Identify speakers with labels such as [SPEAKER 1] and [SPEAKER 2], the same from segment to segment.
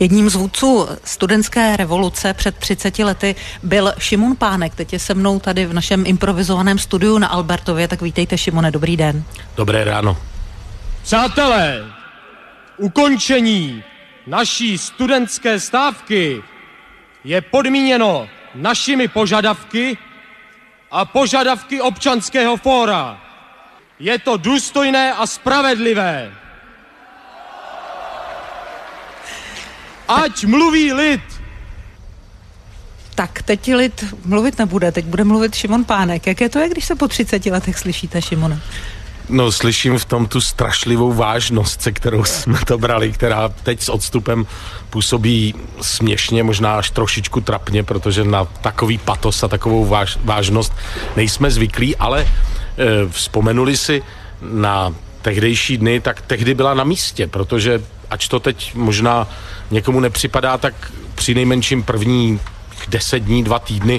[SPEAKER 1] Jedním z vůdců studentské revoluce před 30 lety byl Šimon Pánek. Teď je se mnou tady v našem improvizovaném studiu na Albertově. Tak vítejte, Šimone, dobrý den.
[SPEAKER 2] Dobré ráno.
[SPEAKER 3] Přátelé, ukončení naší studentské stávky je podmíněno našimi požadavky a požadavky občanského fóra. Je to důstojné a spravedlivé. Ať mluví lid!
[SPEAKER 1] Tak teď lid mluvit nebude, teď bude mluvit Šimon Pánek. Jaké to je, když se po 30 letech slyšíte, Šimone?
[SPEAKER 2] No, slyším v tom tu strašlivou vážnost, se kterou jsme to brali, která teď s odstupem působí směšně, možná až trošičku trapně, protože na takový patos a takovou vážnost nejsme zvyklí, ale vzpomenuli si na tehdejší dny, tak tehdy byla na místě, protože ač to teď možná někomu nepřipadá, tak při nejmenším první 10 dní, 2 týdny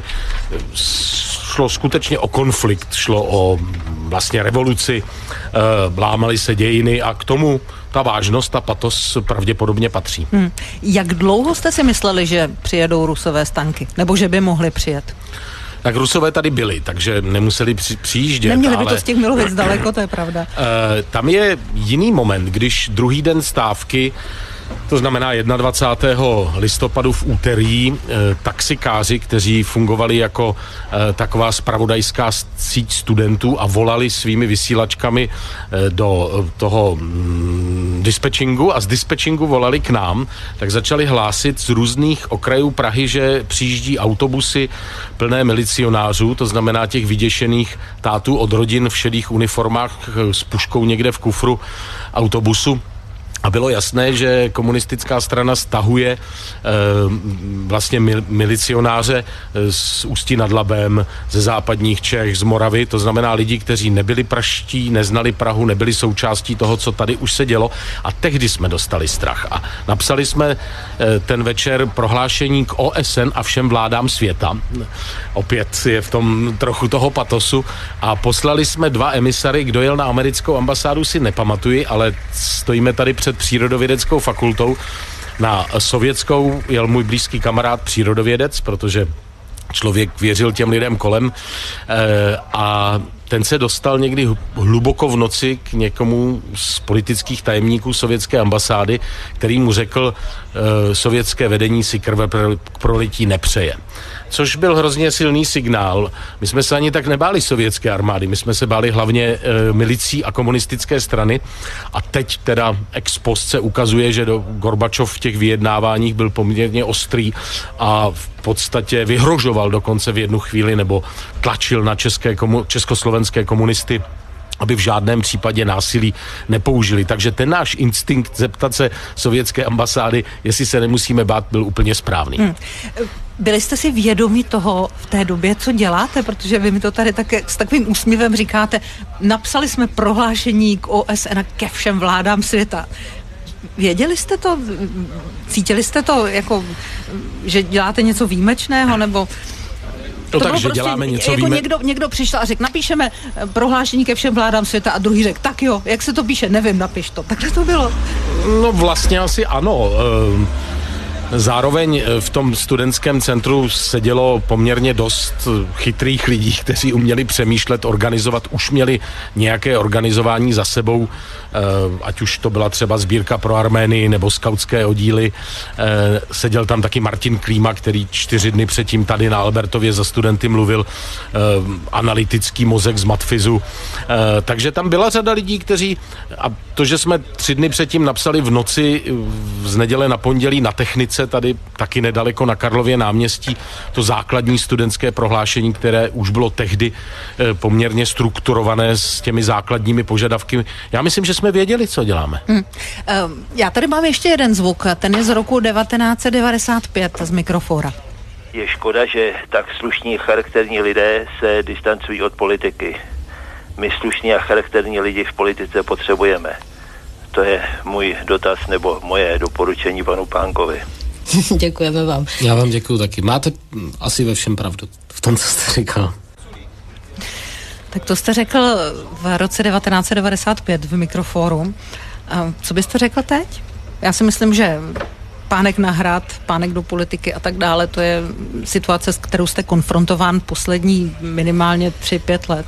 [SPEAKER 2] šlo skutečně o konflikt, šlo o vlastně revoluci, lámaly se dějiny a k tomu ta vážnost a patos pravděpodobně patří.
[SPEAKER 1] Jak dlouho jste si mysleli, že přijedou Rusové s tanky? Nebo že by mohli přijet?
[SPEAKER 2] Tak Rusové tady byli, takže nemuseli přijíždět.
[SPEAKER 1] Neměli by to z těch Milovic daleko, to je pravda.
[SPEAKER 2] Tam je jiný moment, když druhý den stávky, to znamená 21. listopadu v úterý, taxikáři, kteří fungovali jako taková zpravodajská síť studentů a volali svými vysílačkami do toho dispečingu a z dispečingu volali k nám, tak začali hlásit z různých okrajů Prahy, že přijíždí autobusy plné milicionářů, to znamená těch vyděšených tátů od rodin v šedých uniformách s puškou někde v kufru autobusu. A bylo jasné, že komunistická strana stahuje vlastně milicionáře z Ústí nad Labem, ze západních Čech, z Moravy, to znamená lidi, kteří nebyli praští, neznali Prahu, nebyli součástí toho, co tady už se dělo, a tehdy jsme dostali strach. A napsali jsme ten večer prohlášení k OSN a všem vládám světa. Opět je v tom trochu toho patosu. A poslali jsme 2 emisary, kdo jel na americkou ambasádu, si nepamatuji, ale stojíme tady před přírodovědeckou fakultou. Na sovětskou jel můj blízký kamarád přírodovědec, protože člověk věřil těm lidem kolem, a ten se dostal někdy hluboko v noci k někomu z politických tajemníků sovětské ambasády, který mu řekl, sovětské vedení si krve k prolití nepřeje. Což byl hrozně silný signál. My jsme se ani tak nebáli sovětské armády, my jsme se báli hlavně milicí a komunistické strany, a teď teda ex post se ukazuje, že Gorbačov v těch vyjednáváních byl poměrně ostrý a v podstatě vyhrožoval dokonce v jednu chvíli, nebo tlačil na československé komunisty, aby v žádném případě násilí nepoužili. Takže ten náš instinkt zeptat se sovětské ambasády, jestli se nemusíme bát, byl úplně správný.
[SPEAKER 1] Byli jste si vědomi toho v té době, co děláte? Protože vy mi to tady také s takovým úsměvem říkáte. Napsali jsme prohlášení k OSN a ke všem vládám světa. Věděli jste to? Cítili jste to, jako, že děláte něco výjimečného, nebo...
[SPEAKER 2] No tak, že prostě děláme něco
[SPEAKER 1] jako někdo přišel a řekl, napíšeme prohlášení ke všem vládám světa, a druhý řekl, tak jo, jak se to píše, nevím, napiš to. Takhle to bylo.
[SPEAKER 2] No vlastně asi ano. Zároveň v tom studentském centru sedělo poměrně dost chytrých lidí, kteří uměli přemýšlet, organizovat, už měli nějaké organizování za sebou, ať už to byla třeba sbírka pro Arménii nebo skautské oddíly. Seděl tam taky Martin Klíma, který 4 dny předtím tady na Albertově za studenty mluvil, analytický mozek z matfizu. Takže tam byla řada lidí, kteří, a to, že jsme 3 dny předtím napsali v noci z neděle na pondělí na technice, tady taky nedaleko na Karlově náměstí, to základní studentské prohlášení, které už bylo tehdy poměrně strukturované s těmi základními požadavky. Já myslím, že jsme věděli, co děláme.
[SPEAKER 1] Já tady mám ještě jeden zvuk, ten je z roku 1995 z Mikrofóra.
[SPEAKER 4] Je škoda, že tak slušní charakterní lidé se distancují od politiky. My slušní a charakterní lidi v politice potřebujeme. To je můj dotaz nebo moje doporučení panu Pánkovi.
[SPEAKER 5] Děkujeme vám.
[SPEAKER 2] Já vám děkuju taky. Máte asi ve všem pravdu v tom, co jste říkal.
[SPEAKER 1] Tak to jste řekl v roce 1995 v Mikrofóru. Co byste řekl teď? Já si myslím, že pánek na hrad, pánek do politiky a tak dále. To je situace, s kterou jste konfrontován poslední minimálně 3-5 let.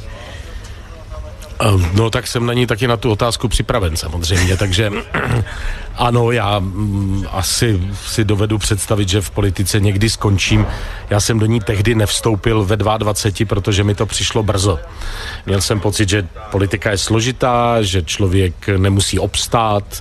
[SPEAKER 2] No tak jsem na ní taky na tu otázku připraven samozřejmě, takže ano, já asi si dovedu představit, že v politice někdy skončím. Já jsem do ní tehdy nevstoupil ve 22, protože mi to přišlo brzo. Měl jsem pocit, že politika je složitá, že člověk nemusí obstát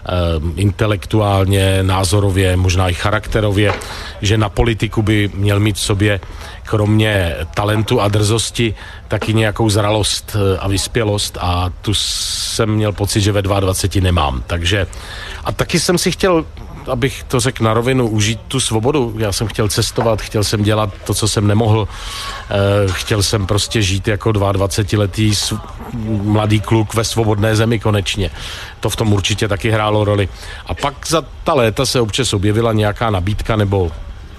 [SPEAKER 2] intelektuálně, názorově, možná i charakterově, že na politiku by měl mít v sobě kromě talentu a drzosti taky nějakou zralost a vyspělost a tu jsem měl pocit, že ve 22 nemám. Takže a taky jsem si chtěl, abych to řekl na rovinu, užít tu svobodu. Já jsem chtěl cestovat, chtěl jsem dělat to, co jsem nemohl. Chtěl jsem prostě žít jako 22letý mladý kluk ve svobodné zemi konečně. To v tom určitě taky hrálo roli. A pak za ta léta se občas objevila nějaká nabídka nebo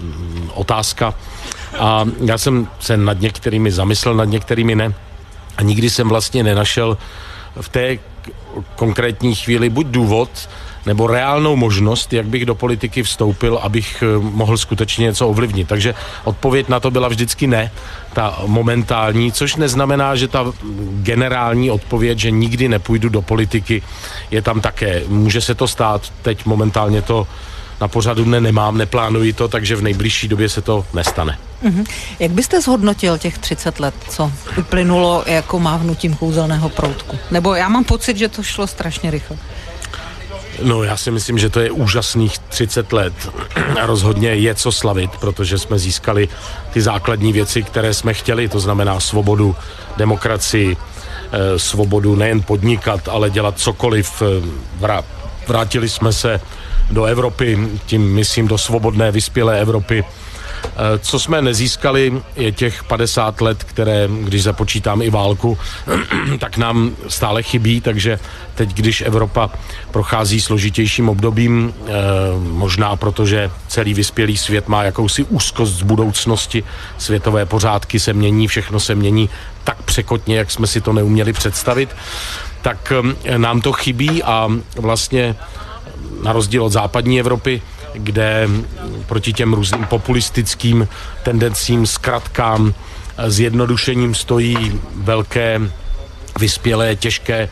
[SPEAKER 2] otázka a já jsem se nad některými zamyslel, nad některými ne. A nikdy jsem vlastně nenašel v té konkrétní chvíli buď důvod, nebo reálnou možnost, jak bych do politiky vstoupil, abych mohl skutečně něco ovlivnit. Takže odpověď na to byla vždycky ne, ta momentální, což neznamená, že ta generální odpověď, že nikdy nepůjdu do politiky, je tam také. Může se to stát, teď momentálně to na pořadu dne nemám, neplánuji to, takže v nejbližší době se to nestane.
[SPEAKER 1] Jak byste zhodnotil těch 30 let, co uplynulo jako mávnutím kouzelného proutku? Nebo já mám pocit, že to šlo strašně rychle.
[SPEAKER 2] No, já si myslím, že to je úžasných 30 let. Rozhodně je co slavit, protože jsme získali ty základní věci, které jsme chtěli, to znamená svobodu, demokracii, svobodu nejen podnikat, ale dělat cokoliv. Vrátili jsme se do Evropy, tím myslím do svobodné, vyspělé Evropy. Co jsme nezískali, je těch 50 let, které, když započítám i válku, tak nám stále chybí, takže teď, když Evropa prochází složitějším obdobím, možná protože celý vyspělý svět má jakousi úzkost z budoucnosti, světové pořádky se mění, všechno se mění tak překotně, jak jsme si to neuměli představit, tak nám to chybí a vlastně na rozdíl od západní Evropy, kde proti těm různým populistickým tendencím, zkratkám, zjednodušením stojí velké, vyspělé, těžké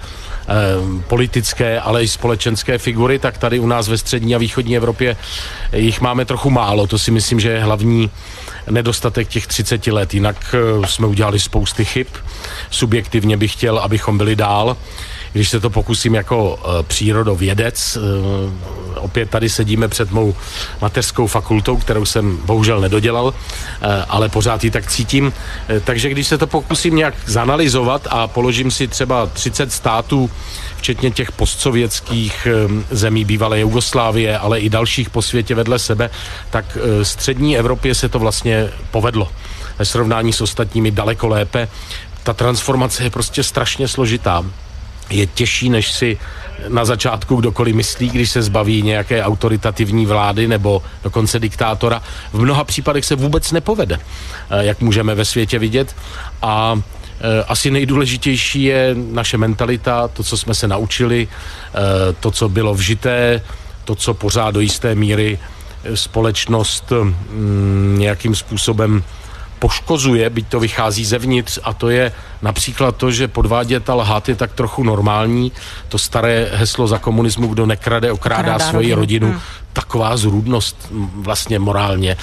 [SPEAKER 2] politické, ale i společenské figury, tak tady u nás ve střední a východní Evropě jich máme trochu málo. To si myslím, že je hlavní nedostatek těch 30 let. Jinak jsme udělali spousty chyb. Subjektivně bych chtěl, abychom byli dál. Když se to pokusím jako přírodovědec, opět tady sedíme před mou mateřskou fakultou, kterou jsem bohužel nedodělal, ale pořád ji tak cítím. Takže když se to pokusím nějak zanalyzovat a položím si třeba 30 států, včetně těch postsovětských zemí bývalé Jugoslávie, ale i dalších po světě vedle sebe, tak střední Evropě se to vlastně povedlo. Ve srovnání s ostatními daleko lépe. Ta transformace je prostě strašně složitá. Je těžší, než si na začátku kdokoliv myslí, když se zbaví nějaké autoritativní vlády nebo dokonce diktátora. V mnoha případech se vůbec nepovede, jak můžeme ve světě vidět. A asi nejdůležitější je naše mentalita, to, co jsme se naučili, to, co bylo vžité, to, co pořád do jisté míry společnost nějakým způsobem poškozuje, byť to vychází zevnitř, a to je například to, že podvádět a lhát je tak trochu normální. To staré heslo za komunismu, kdo nekrade, okrádá svoji rodinu. Taková zrůdnost vlastně morálně,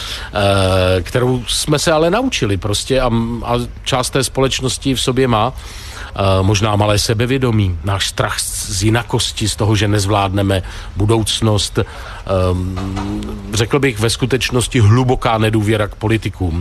[SPEAKER 2] kterou jsme se ale naučili prostě a část té společnosti v sobě má. Možná malé sebevědomí, náš strach z jinakosti, z toho, že nezvládneme budoucnost. Řekl bych ve skutečnosti hluboká nedůvěra k politikům.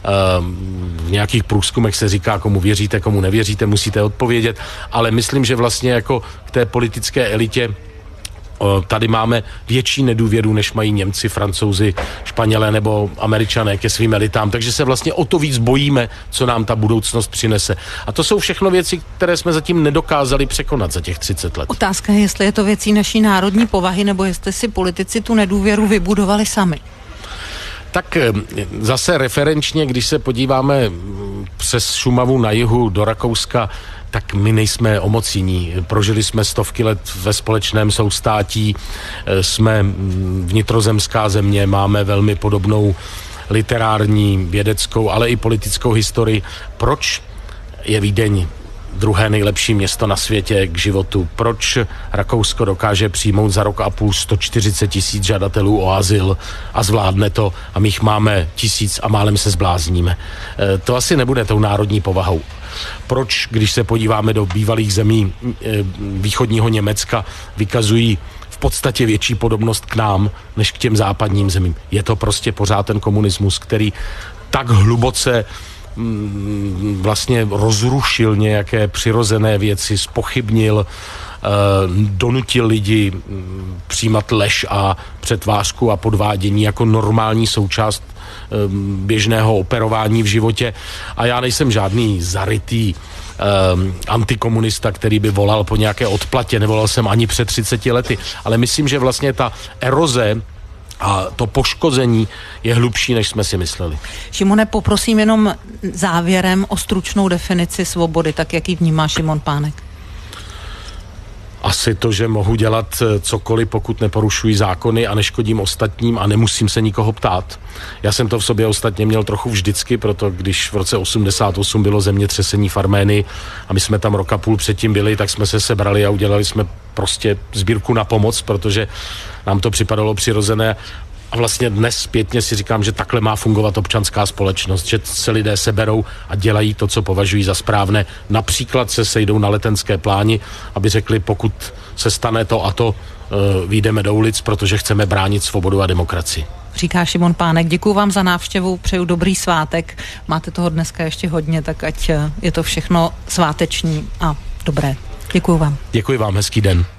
[SPEAKER 2] V nějakých průzkumech se říká, komu věříte, komu nevěříte, musíte odpovědět, ale myslím, že vlastně jako k té politické elitě tady máme větší nedůvěru, než mají Němci, Francouzi, Španělé nebo Američané ke svým elitám, takže se vlastně o to víc bojíme, co nám ta budoucnost přinese. A to jsou všechno věci, které jsme zatím nedokázali překonat za těch 30 let.
[SPEAKER 1] Otázka je, jestli je to věcí naší národní povahy, nebo jestli si politici tu nedůvěru vybudovali sami.
[SPEAKER 2] Tak zase referenčně, když se podíváme přes Šumavu na jihu do Rakouska, tak my nejsme o moc jiní. Prožili jsme stovky let ve společném soustátí, jsme vnitrozemská země, máme velmi podobnou literární, vědeckou, ale i politickou historii. Proč je Vídeň druhé nejlepší město na světě k životu? Proč Rakousko dokáže přijmout za rok a půl 140 000 žadatelů o azyl a zvládne to a my jich máme 1000 a málem se zblázníme? To asi nebude tou národní povahou. Proč, když se podíváme do bývalých zemí východního Německa, vykazují v podstatě větší podobnost k nám, než k těm západním zemím? Je to prostě pořád ten komunismus, který tak hluboce vlastně rozrušil nějaké přirozené věci, zpochybnil, donutil lidi přijímat lež a přetvářku a podvádění jako normální součást běžného operování v životě. A já nejsem žádný zarytý antikomunista, který by volal po nějaké odplatě, nevolal jsem ani před 30 lety, ale myslím, že vlastně ta eroze a to poškození je hlubší, než jsme si mysleli.
[SPEAKER 1] Šimone, poprosím jenom závěrem o stručnou definici svobody, tak jak ji vnímá Šimon Pánek.
[SPEAKER 2] Asi to, že mohu dělat cokoliv, pokud neporušuji zákony a neškodím ostatním a nemusím se nikoho ptát. Já jsem to v sobě ostatně měl trochu vždycky, proto když v roce 88 bylo zemětřesení v Arménii a my jsme tam rok a půl předtím byli, tak jsme se sebrali a udělali jsme prostě sbírku na pomoc, protože nám to připadalo přirozené. A vlastně dnes zpětně si říkám, že takhle má fungovat občanská společnost, že se lidé seberou a dělají to, co považují za správné. Například se sejdou na Letenské pláni, aby řekli, pokud se stane to a to, vyjdeme do ulic, protože chceme bránit svobodu a demokracii.
[SPEAKER 1] Říká Šimon Pánek. Děkuju vám za návštěvu, přeju dobrý svátek. Máte toho dneska ještě hodně, tak ať je to všechno sváteční a dobré. Děkuju vám.
[SPEAKER 2] Děkuji vám, hezký den.